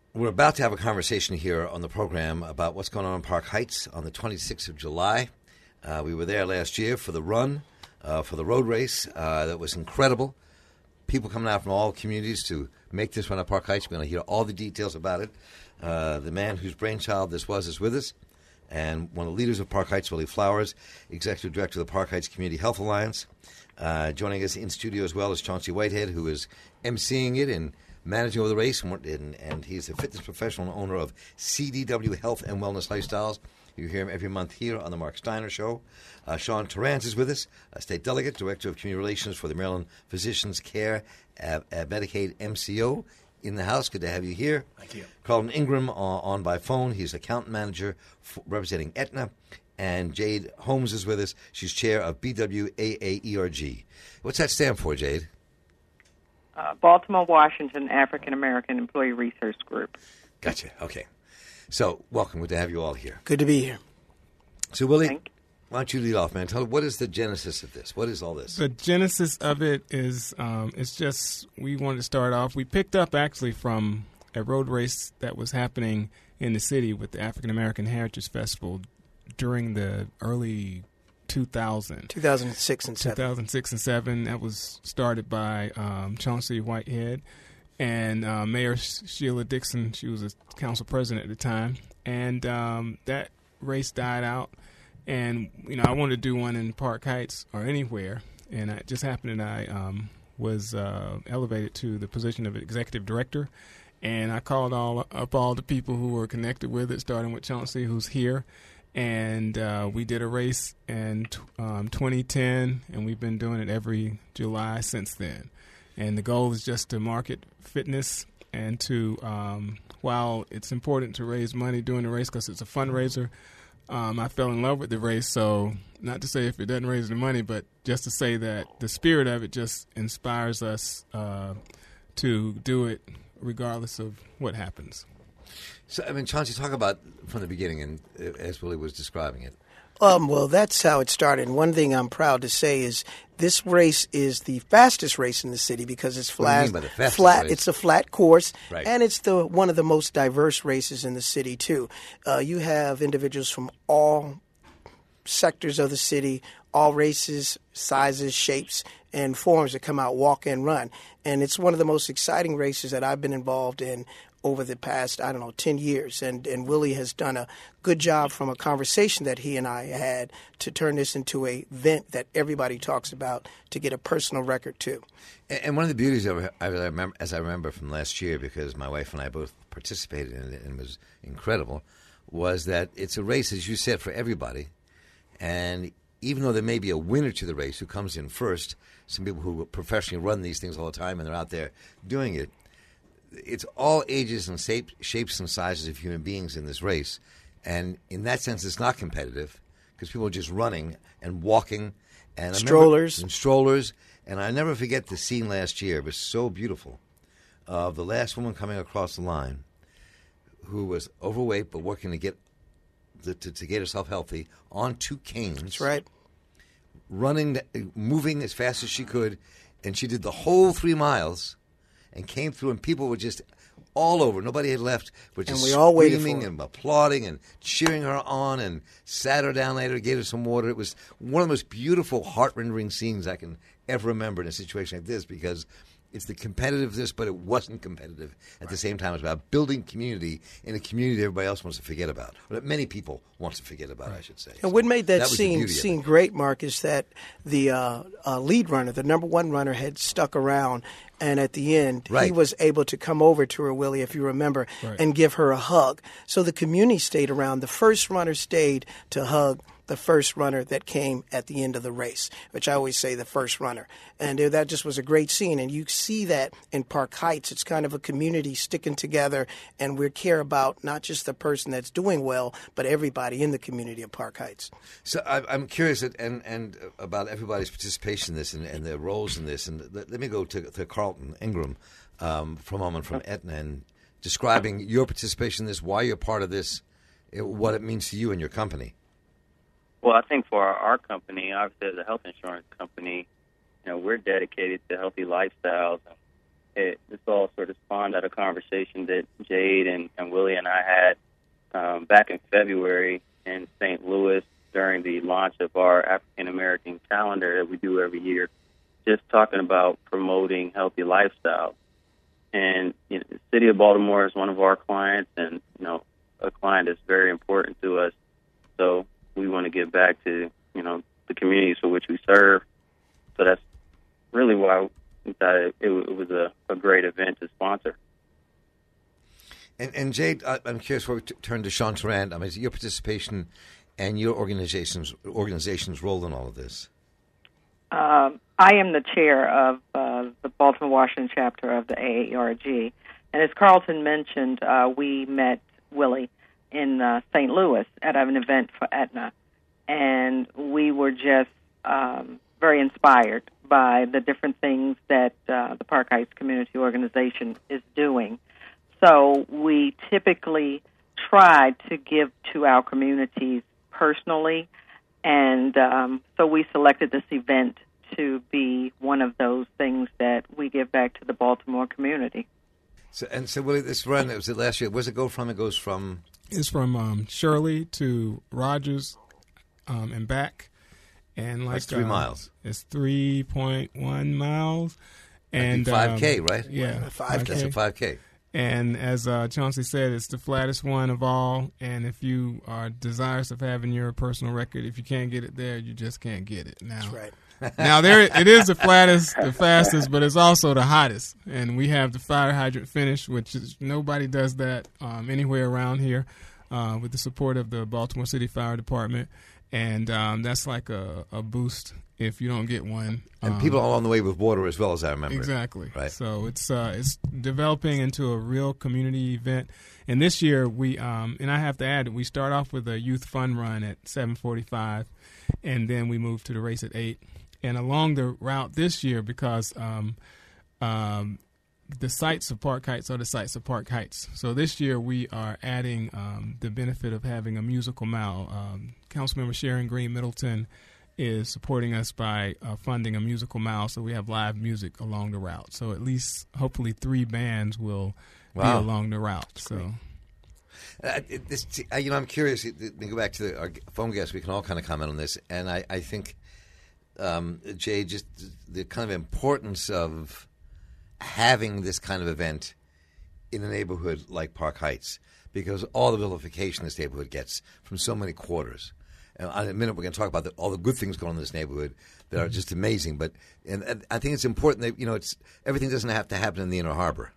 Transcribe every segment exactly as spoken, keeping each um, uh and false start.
We're about to have a conversation here on the program about what's going on in Park Heights on the twenty-sixth of July. Uh, we were there last year for the run, uh, for the road race. Uh, that was incredible. People coming out from all communities to make this run at Park Heights. We're going to hear all the details about it. Uh, the man whose brainchild this was is with us, and one of the leaders of Park Heights, Willie Flowers, Executive Director of the Park Heights Community Health Alliance. Uh, joining us in studio as well is Chauncey Whitehead, who is emceeing it and managing over the race, and, and, and he's a fitness professional and owner of C D W Health and Wellness Lifestyles. You hear him every month here on the Mark Steiner Show. Uh, Sean Torrance is with us, a state delegate, director of community relations for the Maryland Physicians Care uh, uh, Medicaid M C O in the house. Good to have you here. Thank you. Carlton Ingram uh, on by phone. He's account manager for, representing Aetna. And Jade Holmes is with us. She's chair of B W A A E R G. What's that stand for, Jade? Uh, Baltimore, Washington African American Employee Research Group. Gotcha. Okay. So, welcome. Good to have you all here. Good to be here. So, Willie, Thank why don't you lead off, man? Tell me, what is the genesis of this? What is all this? The genesis of it is, um, it's just, we wanted to start off. We picked up actually from a road race that was happening in the city with the African American Heritage Festival during the early two thousand. two thousand six and seven. two thousand six and seven. That was started by um, Chauncey Whitehead and uh, Mayor Sheila Dixon. She was a council president at the time. And um, that race died out. And, you know, I wanted to do one in Park Heights or anywhere. And it just happened that I um, was uh, elevated to the position of executive director. And I called all up all the people who were connected with it, starting with Chauncey, who's here. And uh, we did a race in um, twenty ten, and we've been doing it every July since then. And the goal is just to market fitness and to, um, while it's important to raise money during the race because it's a fundraiser, um, I fell in love with the race. So not to say if it doesn't raise the money, but just to say that the spirit of it just inspires us uh, to do it regardless of what happens. So, I mean, Chauncey, talk about from the beginning, and uh, as Willie was describing it. Um, well, that's how it started. And one thing I'm proud to say is this race is the fastest race in the city because it's flat. What do you mean by the fastest flat. race? It's a flat course, right. And it's the one of the most diverse races in the city too. Uh, you have individuals from all sectors of the city, all races, sizes, shapes, and forms that come out, walk and run. And it's one of the most exciting races that I've been involved in over the past, I don't know, ten years. And, and Willie has done a good job from a conversation that he and I had to turn this into a event that everybody talks about to get a personal record too. And, and one of the beauties of it, I remember, as I remember from last year, because my wife and I both participated in it and it was incredible, was that it's a race, as you said, for everybody. And even though there may be a winner to the race who comes in first, some people who professionally run these things all the time and they're out there doing it, it's all ages and shape, shapes and sizes of human beings in this race. And in that sense, it's not competitive because people are just running and walking. And strollers. And strollers. And I never forget the scene last year. It was so beautiful of the last woman coming across the line who was overweight but working to get the, to, to get herself healthy on two canes. That's right. Running, moving as fast as she could. And she did the whole three miles and came through, and people were just all over. Nobody had left. Were just and we all waited screaming for and applauding and cheering her on and sat her down later, gave her some water. It was one of the most beautiful, heart-rending scenes I can ever remember in a situation like this because it's the competitiveness, but it wasn't competitive at the same time. It's about building community in a community that everybody else wants to forget about, or that many people want to forget about, I should say. And what made that, that scene scene great, Mark, is that the uh, uh, lead runner, the number one runner, had stuck around, and at the end, right. he was able to come over to her, Willie, if you remember, right. and give her a hug. So the community stayed around. The first runner stayed to hug the first runner that came at the end of the race, which I always say the first runner. And that just was a great scene. And you see that in Park Heights. It's kind of a community sticking together, and we care about not just the person that's doing well, but everybody in the community of Park Heights. So I, I'm curious and, and about everybody's participation in this and, and their roles in this. And let, let me go to, to Carlton Ingram um, for a moment from Aetna and describing your participation in this, why you're part of this, what it means to you and your company. Well, I think for our, our company, obviously as a health insurance company, you know, we're dedicated to healthy lifestyles. And it, this all sort of spawned out of a conversation that Jade and, and Willie and I had um, back in February in Saint Louis during the launch of our African American calendar that we do every year, just talking about promoting healthy lifestyles. And you know, the city of Baltimore is one of our clients, and you know, a client that's very important to us. So we want to give back to you know the communities for which we serve. So that's really why we thought it, it, it was a, a great event to sponsor. And, and Jade, I, I'm curious. Before we t- turn to Sean Tarrant, I mean, your participation and your organization's organization's role in all of this. Um, I am the chair of uh, the Baltimore Washington chapter of the A A R G. And as Carlton mentioned, uh, we met Willie in uh, Saint Louis at an event for Aetna. And we were just um, very inspired by the different things that uh, the Park Heights Community Organization is doing. So we typically try to give to our communities personally, and um, so we selected this event to be one of those things that we give back to the Baltimore community. So, and so, Willie, this run, it was it last year. Where's it go from? It goes from... It's from um, Shirley to Rogers um, and back. And like That's three uh, miles. It's three point one miles. And five K, um, right? Yeah, five K. That's a five K. And as uh, Chauncey said, it's the flattest one of all. And if you are desirous of having your personal record, if you can't get it there, you just can't get it. Now, That's right. now there it is the flattest, the fastest, but it's also the hottest. And we have the fire hydrant finish, which is nobody does that um, anywhere around here, uh, with the support of the Baltimore City Fire Department. And um, that's like a, a boost if you don't get one. And um, people are on the way with water as well, as I remember. Exactly. Right. So it's uh, it's developing into a real community event. And this year we um, and I have to add, we start off with a youth fun run at seven forty-five, and then we move to the race at eight. And along the route this year, because um, um, the sites of Park Heights are the sites of Park Heights. So this year we are adding um, the benefit of having a musical mile. Um, Councilmember Sharon Green Middleton is supporting us by uh, funding a musical mile, so we have live music along the route. So at least, hopefully, three bands will Wow. be along the route. That's so, uh, it- this, uh, you know, I'm curious. We go back to the, our phone guest. We can all kind of comment on this, and I, I think, um, Jay, just the kind of importance of having this kind of event in a neighborhood like Park Heights, because all the vilification this neighborhood gets from so many quarters. And in a minute, we're going to talk about the, all the good things going on in this neighborhood that are just amazing. But and, and I think it's important that you know, it's everything doesn't have to happen in the Inner Harbor.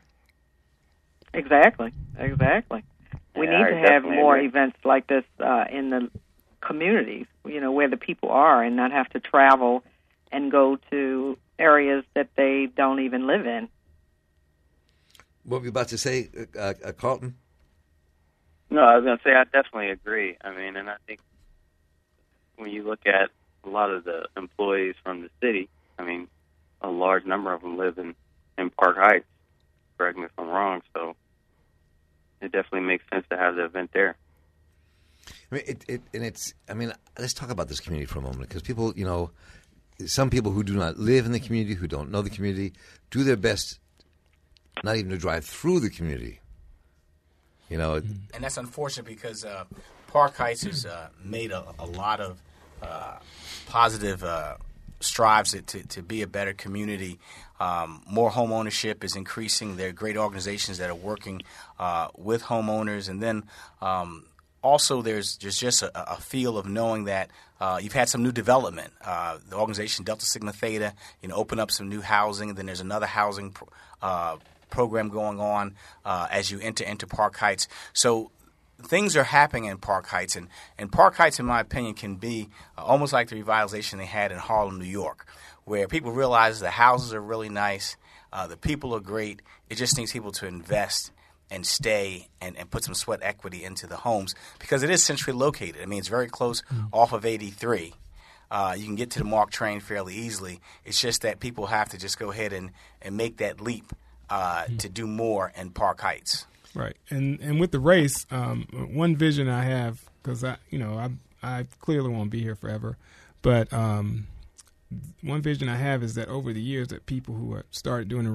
Exactly, exactly. We Yeah, need I to have definitely more agree. events like this uh, in the communities, you know, where the people are, and not have to travel and go to areas that they don't even live in. What were you about to say, uh, uh, Carlton? No, I was going to say I definitely agree. I mean, and I think when you look at a lot of the employees from the city, I mean, a large number of them live in, in Park Heights. Correct me if I'm wrong. So it definitely makes sense to have the event there. I mean, it, it, and it's. I mean, let's talk about this community for a moment, because people, you know, some people who do not live in the community, who don't know the community, do their best not even to drive through the community. You know, And that's unfortunate because uh, Park Heights has uh, made a, a lot of uh, positive uh, strives to, to, to be a better community. Um, more home ownership is increasing. There are great organizations that are working uh, with homeowners. And then um, also there's, there's just a, a feel of knowing that uh, you've had some new development. Uh, the organization Delta Sigma Theta, you know, opened up some new housing. And then there's another housing pro- uh program going on uh, as you enter into Park Heights. So things are happening in Park Heights, and, and Park Heights, in my opinion, can be uh, almost like the revitalization they had in Harlem, New York, where people realize the houses are really nice, uh, the people are great. It just needs people to invest and stay and, and put some sweat equity into the homes, because it is centrally located. I mean, it's very close mm-hmm. off of eighty-three. Uh, you can get to the MARC train fairly easily. It's just that people have to just go ahead and, and make that leap Uh, mm-hmm. to do more in Park Heights. Right, and and with the race, um, one vision I have, because I, you know, I I clearly won't be here forever, but um, one vision I have is that over the years that people who are started doing the race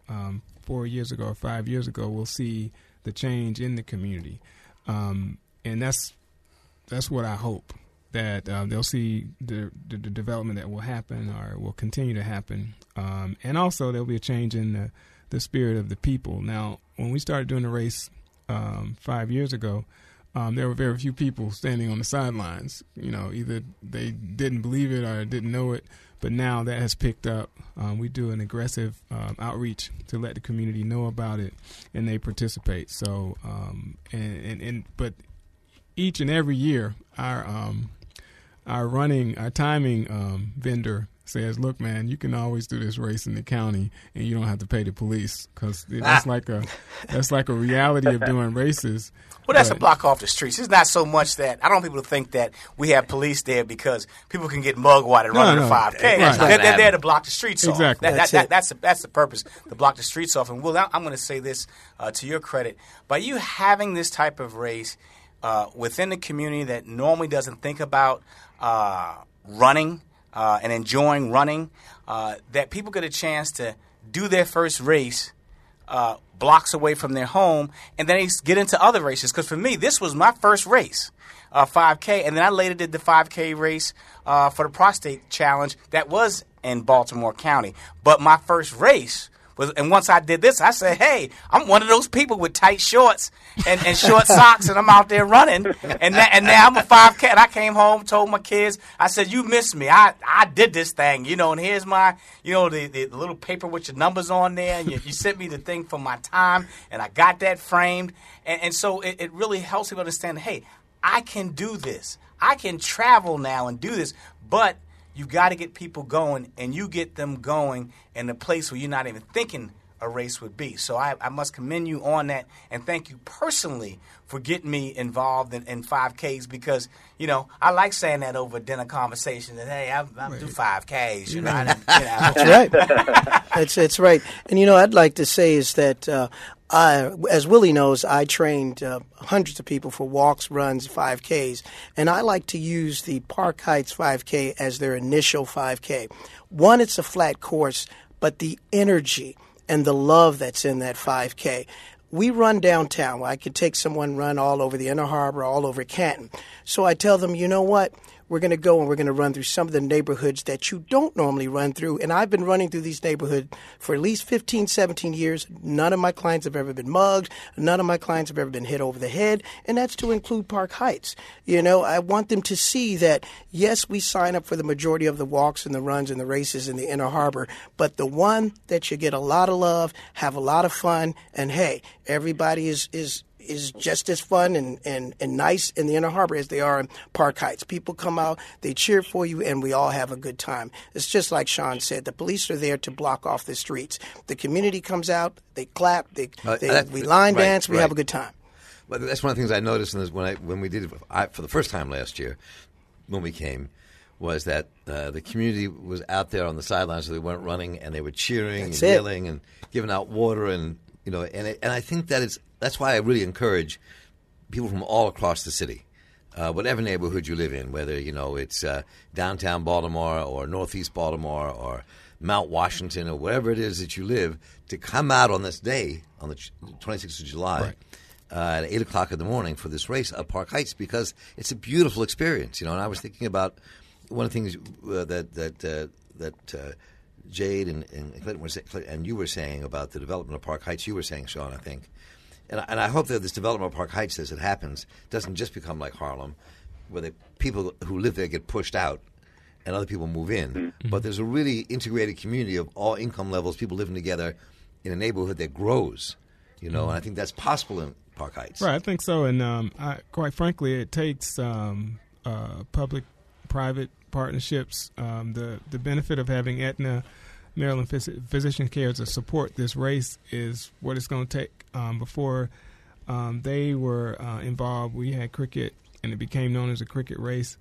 um, four years ago or five years ago will see the change in the community, um, and that's that's what I hope, that uh, they'll see the, the, the development that will happen or will continue to happen, um, and also there'll be a change in the the spirit of the people. Now, when we started doing the race um, five years ago, um, there were very few people standing on the sidelines. You know, either they didn't believe it or didn't know it. But now that has picked up. Um, we do an aggressive um, outreach to let the community know about it, and they participate. So, um, and, and, and but each and every year, our um, our running, our timing um, vendor says, "Look, man, you can always do this race in the county, and you don't have to pay the police, because that's like a that's like a reality of doing races." Well, that's but, a block off the streets. It's not so much that I don't want people to think that we have police there because people can get mugged while they're No, running no. a five K. Right. They're, they're there to block the streets off. Exactly. That, That's that, that, it. that's, the, that's the purpose, to block the streets off. And, Will, I'm going to say this uh, to your credit. By you having this type of race uh, within the community that normally doesn't think about uh, running uh, and enjoying running, uh, that people get a chance to do their first race Uh, blocks away from their home, and then they get into other races. Because for me, this was my first race, uh, five K, and then I later did the five K race uh, for the prostate challenge that was in Baltimore County. But my first race was, and once I did this, I said, "Hey, I'm one of those people with tight shorts and, and short socks, and I'm out there running." And that, and now I'm a five K. And I came home, told my kids, I said, "You missed me. I, I did this thing, you know. And here's my, you know, the, the little paper with your numbers on there. And you, you sent me the thing for my time, and I got that framed." And, and so it, it really helps people understand, hey, I can do this. I can travel now and do this, but you got to get people going, and you get them going in a place where you're not even thinking a race would be. So I, I must commend you on that, and thank you personally for getting me involved in, in five Ks, because, you know, I like saying that over dinner conversation that, hey, I, I do five Ks. You know, I, you know. That's right. It's it's right. And, you know, I'd like to say is that uh, I, as Willie knows, I trained uh, hundreds of people for walks, runs, five Ks, and I like to use the Park Heights five K as their initial five K. One, it's a flat course, but the energy and the love that's in that five K. We run downtown. I could take someone run all over the Inner Harbor, all over Canton. So I tell them, you know what? We're going to go and we're going to run through some of the neighborhoods that you don't normally run through. And I've been running through these neighborhoods for at least fifteen, seventeen years. None of my clients have ever been mugged. None of my clients have ever been hit over the head. And that's to include Park Heights. You know, I want them to see that, yes, we sign up for the majority of the walks and the runs and the races in the Inner Harbor, but the one that you get a lot of love, have a lot of fun, and hey, everybody is is is just as fun and, and, and nice in the Inner Harbor as they are in Park Heights. People come out, they cheer for you, and we all have a good time. It's just like Sean said, the police are there to block off the streets. The community comes out, they clap, they, Uh, they that- we line right, dance, we right. have a good time. But that's one of the things I noticed in this, when I when we did it I, for the first time last year, when we came, was that uh, the community was out there on the sidelines, so they weren't running, and they were cheering That's and it. yelling and giving out water, and you know, and it, and I think that is that's why I really encourage people from all across the city, uh, whatever neighborhood you live in, whether you know it's uh, downtown Baltimore or northeast Baltimore or Mount Washington or wherever it is that you live, to come out on this day on the twenty-sixth of July. Right. Uh, at eight o'clock in the morning for this race at Park Heights, because it's a beautiful experience, you know. And I was thinking about one of the things uh, that that uh, that uh, Jade and, and Clinton were say, and you were saying about the development of Park Heights. You were saying, Sean, I think, and I, and I hope that this development of Park Heights, as it happens, doesn't just become like Harlem, where the people who live there get pushed out and other people move in. Mm-hmm. But there's a really integrated community of all income levels, people living together in a neighborhood that grows, you know. Mm-hmm. And I think that's possible in Park Heights. Right, I think so. And um, I, quite frankly, it takes um, uh, public-private partnerships. Um, the, the benefit of having Aetna, Maryland Phys- Physician Care to support this race is what it's going to take. Um, before um, they were uh, involved, we had cricket, and it became known as a cricket race.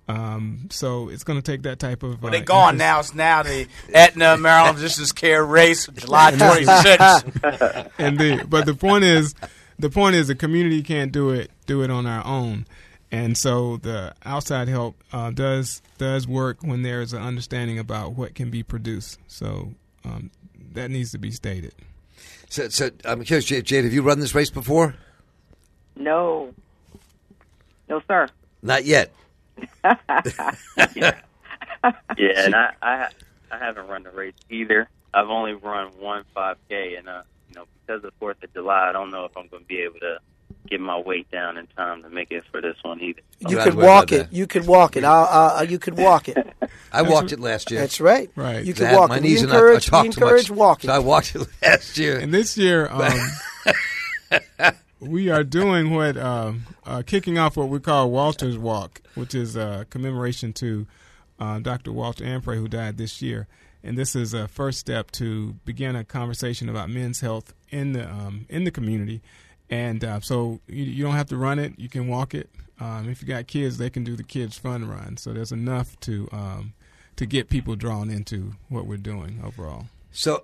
Um, so it's going to take that type of. Well, they're uh, gone interest. now. It's now the Aetna Maryland Physicians Care race, July twenty-sixth. Indeed, but the point is, the point is, the community can't do it do it on our own, and so the outside help uh, does does work when there is an understanding about what can be produced. So um, that needs to be stated. So, so I'm curious, Jade, Jade, have you run this race before? No. No, sir. Not yet. yeah, yeah, and I, I I haven't run the race either. I've only run one five K, and uh, you know, because of Fourth of July, I don't know if I'm going to be able to get my weight down in time to make it for this one either. You I'm could glad walk about it. that. You could walk it. I'll, uh, you could walk it. I walked it last year. That's right. Right. You I could had- walk my it. knees We are not- I encourage, talk we too much. encourage walking. So I walked it last year. And this year, um, we are doing what um, uh, kicking off what we call Walter's Walk, which is a commemoration to uh, Doctor Walter Ampray, who died this year. And this is a first step to begin a conversation about men's health in the um, in the community. And uh, so you, you don't have to run it; you can walk it. Um, if you got kids, they can do the kids' fun run. So there's enough to um, to get people drawn into what we're doing overall. So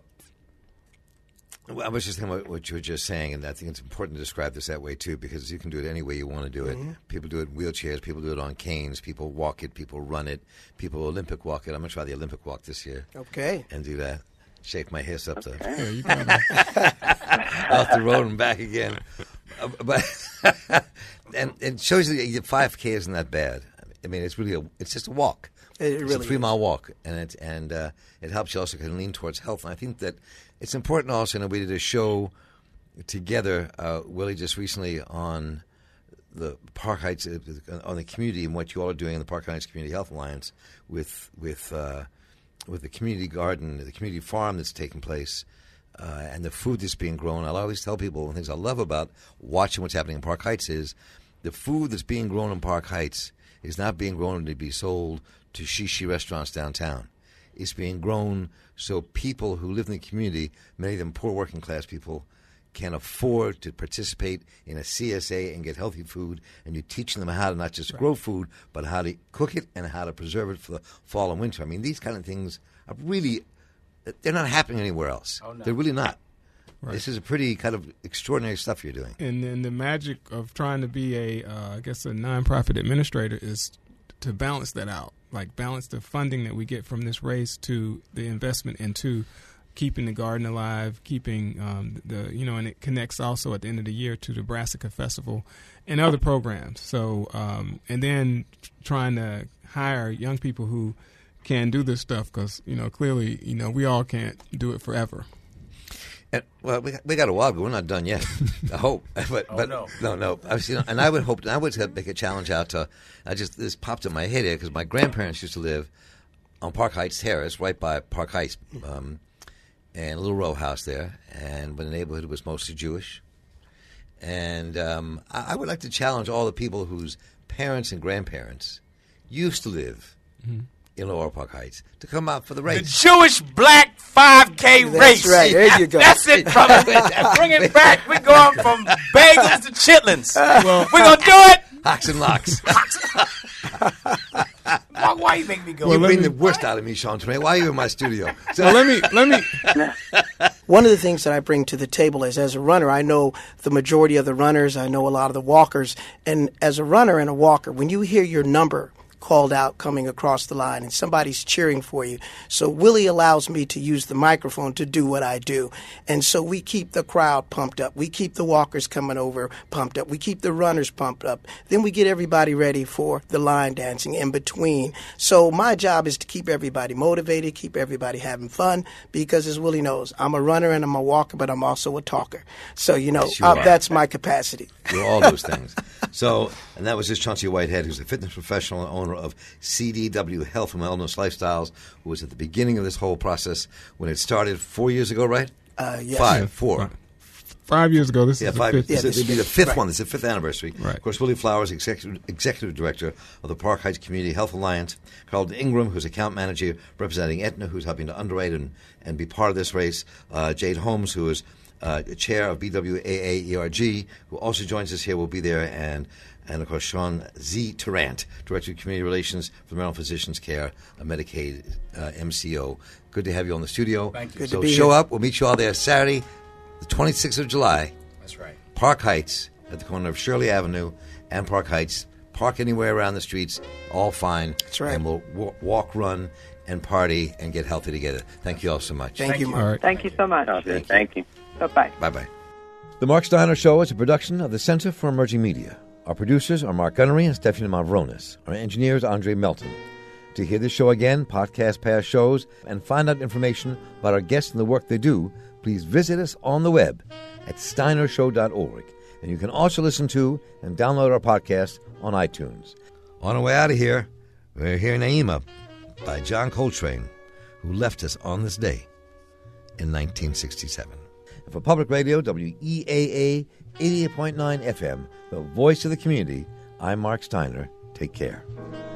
well, I was just thinking about what you were just saying, and I think it's important to describe this that way, too, because you can do it any way you want to do it. Mm-hmm. People do it in wheelchairs. People do it on canes. People walk it. People run it. People Olympic walk it. I'm going to try the Olympic walk this year. Okay. And do that. Shake my hips up Okay. the, Yeah, you can, off the road and back again. Uh, but and, and it shows you that five K isn't that bad. I mean, it's really a, it's just a walk. It It's really a three is. mile walk, and it and uh, it helps you also kind of lean towards health. And I think that it's important also in a way to show together. Uh, Willie just recently on the Park Heights uh, on the community and what you all are doing in the Park Heights Community Health Alliance with with uh, with the community garden, the community farm that's taking place. Uh, and the food that's being grown. I'll always tell people one of the things I love about watching what's happening in Park Heights is the food that's being grown in Park Heights is not being grown to be sold to shishi restaurants downtown. It's being grown so people who live in the community, many of them poor working class people, can afford to participate in a C S A and get healthy food. And you're teaching them how to not just grow food, but how to cook it and how to preserve it for the fall and winter. I mean, these kind of things are really... They're not happening anywhere else. Oh, no. They're really not. Right. This is a pretty kind of extraordinary stuff you're doing. And then the magic of trying to be a, uh, I guess, a nonprofit administrator is to balance that out, like balance the funding that we get from this race to the investment into keeping the garden alive, keeping um, the, you know, and it connects also at the end of the year to the Brassica Festival and other programs. So, um, and then trying to hire young people who can do this stuff because, you know, clearly, you know, we all can't do it forever. And, well, we got, we got a while, but we're not done yet. I hope, but Oh, but no. no, no. I was, you know, and I would hope. I would make a challenge out to. I just this popped in my head here because my grandparents used to live on Park Heights Terrace, right by Park Heights, um, and a little row house there. And when the neighborhood was mostly Jewish, and um, I, I would like to challenge all the people whose parents and grandparents used to live Mm-hmm. in Lower Park Heights to come out for the The race. Jewish Black five K That's race. right. There you go. That's it, brother. Bring it back. We're going from bagels to chitlins. Well, We're going to do it. Hocks and locks. Why, why you make me go? Well, You let bring me- the worst out of me, Sean. Today. Why are you in my studio? So, well, let me let me. One of the things that I bring to the table is, as a runner, I know the majority of the runners. I know a lot of the walkers. And as a runner and a walker, when you hear your number called out coming across the line and somebody's cheering for you. So Willie allows me to use the microphone to do what I do. And so we keep the crowd pumped up. We keep the walkers coming over pumped up. We keep the runners pumped up. Then we get everybody ready for the line dancing in between. So my job is to keep everybody motivated, keep everybody having fun, because as Willie knows, I'm a runner and I'm a walker, but I'm also a talker. So, you know, Yes, you uh, are. that's my capacity. you're all those things. So, and that was just Chauncey Whitehead, who's a fitness professional and owner of C D W Health and Wellness Lifestyles, who was at the beginning of this whole process when it started four years ago, right? Uh, yes. Five, four. Five, five years ago. This Yeah, is the five. fifth. Yeah, This this will be is- the fifth right. one. This is the fifth anniversary. Right. Of course, Willie Flowers, executive, executive director of the Park Heights Community Health Alliance. Carlton Ingram, who's account manager representing Aetna, who's helping to underwrite and, and be part of this race. Uh, Jade Holmes, who is uh, chair of B W A A E R G, who also joins us here, will be there. And, and of course, Sean Z. Tarrant, Director of Community Relations for the Maryland Physicians Care, a Medicaid uh, M C O. Good to have you on the studio. Thank you. Good so to be show here. up. We'll meet you all there Saturday, the twenty-sixth of July. That's right. Park Heights at the corner of Shirley Avenue and Park Heights. Park anywhere around the streets, all fine. That's right. And we'll w- walk, run, and party and get healthy together. Thank you all so much. Thank, you, Mark. All right. Thank you so much. Sounds good. Thank you. Bye-bye. Bye-bye. The Mark Steiner Show is a production of the Center for Emerging Media. Our producers are Mark Gunnery and Stephanie Mavronis. Our engineer is Andre Melton. To hear this show again, podcast past shows, and find out information about our guests and the work they do, please visit us on the web at steiner show dot org. And you can also listen to and download our podcast on iTunes. On our way out of here, we're hearing Naima by John Coltrane, who left us on this day in nineteen sixty-seven. And for Public Radio, W E A A eighty-eight point nine F M, the voice of the community, I'm Mark Steiner. Take care.